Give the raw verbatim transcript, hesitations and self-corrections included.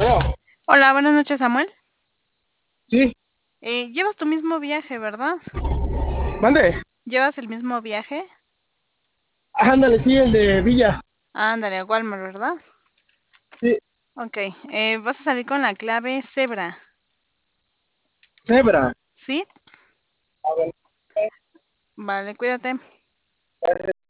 Bueno, Hola, buenas noches, Samuel. sí, Eh, llevas tu mismo viaje, ¿verdad? mande. ¿Llevas el mismo viaje? Ándale, sí, el de Villa. Ándale, a Walmart, ¿verdad? Sí, Ok, eh, vas a salir con la clave Zebra, Zebra. ¿sí? A ver, Vale, cuídate.